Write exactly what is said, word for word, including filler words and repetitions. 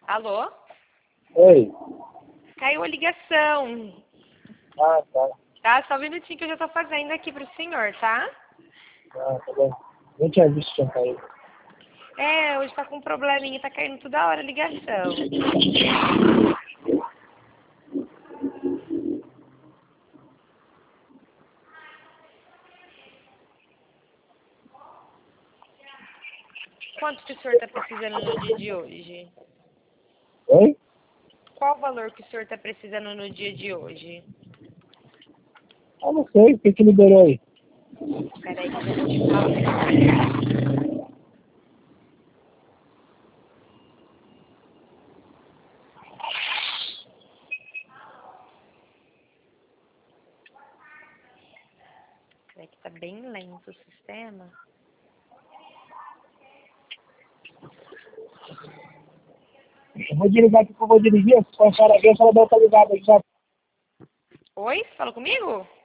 Alô? Oi. Caiu a ligação. Ah, tá. Tá, só um minutinho que eu já tô fazendo aqui pro senhor, tá? Ah, tá bom. Nem tinha visto que tinha caído. É, hoje tá com um probleminha, tá caindo toda hora a ligação. Quanto que o senhor tá precisando no dia de hoje? Oi? Qual o valor que o senhor tá precisando no dia de hoje? Ah, não sei. O que que liberou aí? Peraí que eu já vou te falar. Peraí que tá bem lento o sistema. Eu vou desligar aqui que eu vou dirigir. Se for a senhora aqui, a senhora deve estar ligada aí já. Oi? Fala comigo?